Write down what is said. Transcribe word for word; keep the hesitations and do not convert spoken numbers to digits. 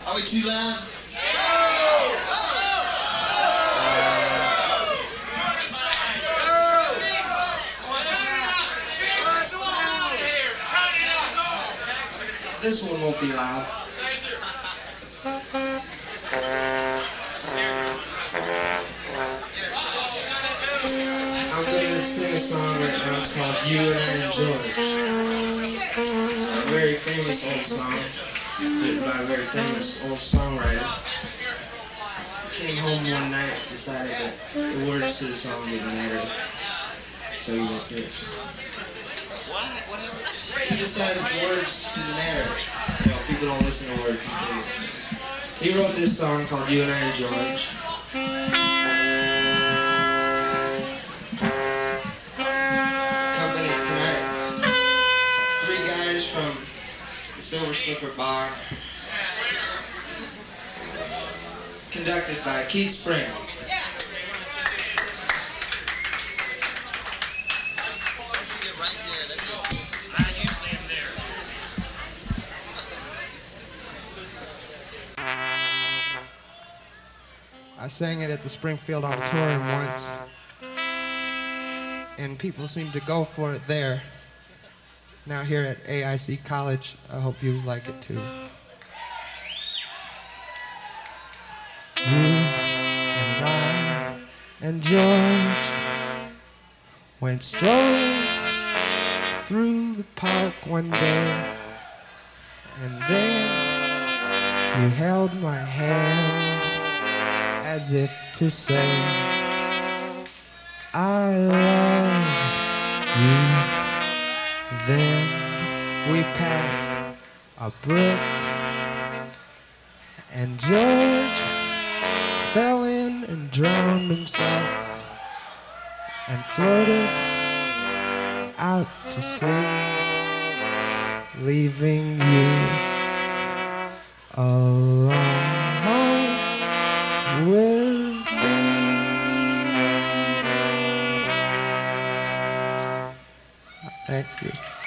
Are we too loud? This one won't be loud. I'm gonna sing a song right now called You and I and George. A very famous old song, written by a very famous old songwriter. Came home one night, decided that the words to the song didn't matter, so he wrote this. What? What happened? He decided the words didn't matter. You know, people don't listen to words. He wrote this song called You and I and George. Company tonight. Three guys from the Silver Slipper Bar. Conducted by Keith Spring. I sang it at the Springfield Auditorium once, and people seem to go for it there. Now here at A I C College, I hope you like it too. You and I and George went strolling through the park one day, and then you held my hand as if to say, I love you. Then we passed a brook, and George fell in and drowned himself and floated out to sea, leaving you alone with me. Thank you.